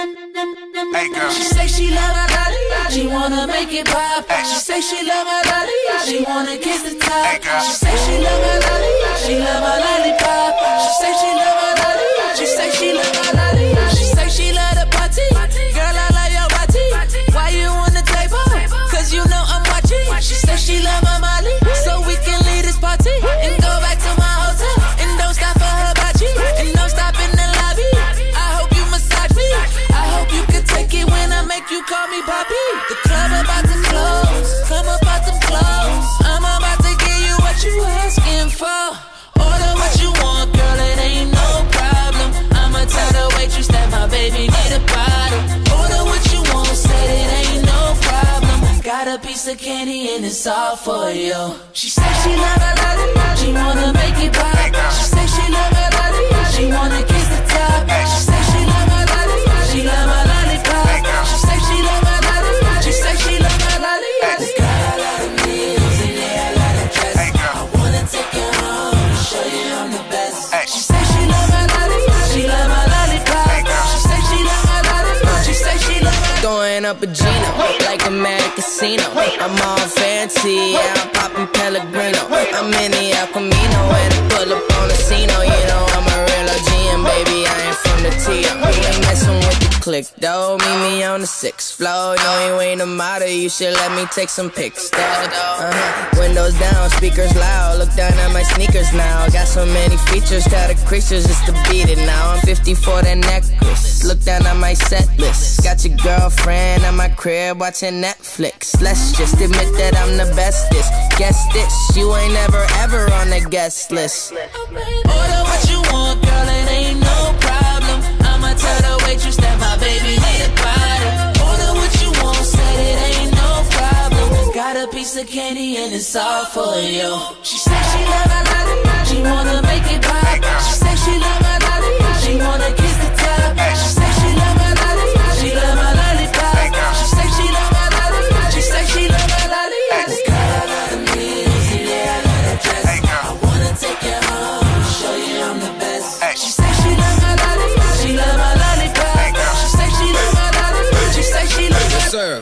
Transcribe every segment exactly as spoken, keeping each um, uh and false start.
Hey girl. She say she love my body, she wanna make it pop. She say she love my body, she wanna kiss the top. Hey girl. She say she love my body, she love my lollipop. She say she love my body, she say she love my lollipop. She say she love the party, girl I love your body. Why you on the table? Cause you know I'm watching. She say she love my Molly, so we can leave this party and go back to my hotel and don't stop for her bachi and don't stop in the lobby. I hope you massage me, I hope you can take it when I make you call me Poppy. The club about to close, come up out them clothes. I'm about to give you what you asking for. Order what you want, girl, it ain't no problem. I'ma tell the waitress that my baby need a bottle. Order what you want, said it ain't no problem. Got a piece of candy and it's all for you. She say she love her lollipop, she wanna make it pop. She say she love her lollipop, she wanna kiss the top. She say she love her lollipop, she love her lollipop. She say she love her lollipop, she say she love her lollipop. Got a lot of meals and yeah, a lot of dress. I wanna take you home and show you I'm the best. She say she love her lollipop, she love her lollipop. She say she love her lollipop, she say she love her. Throwing up a Gino like a mad casino. I'm all fancy, yeah, I'm popping Pellegrino. I'm in the El Camino and I pull up on the scene. You know I'm a real O G and baby, I ain't from the T O. You ain't messing with the click though. Meet me on the sixth floor. No, you ain't a model, you should let me take some pics though. Uh-huh. Windows down, speakers loud. Look down at my sneakers now. Got so many features, got the creatures just to beat it now. I'm fifty for that necklace. Look down at my set list. Got your girlfriend at my crib watching Netflix. Let's just admit that I'm the bestest. Guess this, you ain't never ever on the guest list. Order what you want, girl, it ain't no problem. I'ma tell the waitress that my baby need a bottle. Order what you want, said it ain't no problem. Got a piece of candy and it's all for you. She say she love her lollipop, she wanna make it pop. She say she love her lollipop, she wanna kiss the top. She say she love her lollipop, she love her lollipop. She say she love her lollipop, she say she love her lollipop. Got a lot of meals and yeah, a lot of dress. I wanna take you home and show you I'm the best. She say she love her lollipop, she love her lollipop. She say she love her lollipop, she say she love her. Sir,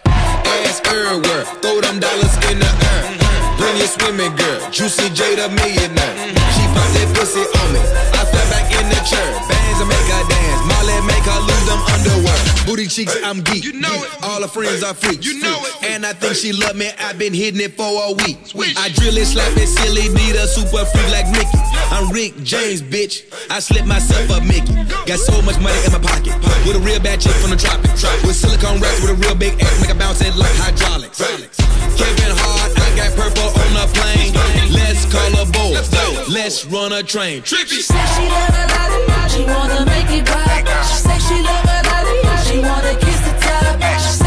ass everywhere, throw them dollars in the air. Bring your swimming girl, Juicy J the millionaire. She found that pussy on me, I fell back in the chair. Bands and make her dance, Molly make her lose them underwear. Booty cheeks, I'm geek, you know it. All her friends are freaks, you know it. And I think she love me, I've been hitting it for a week. I drill it, slap it, silly, need a super freak like Mickey. I'm Rick James, bitch, I slip myself up Mickey. Got so much money in my pocket, with a real bad chick from the tropics. With silicone racks, with a real big ass, make a bounce it like hydraulics. Kevin Hart, I got purple on the plane. Let's call a boat, let's run a train. She say she love her lollipop, she wanna make it pop. She say she love her lollipop, she wanna kiss the top. She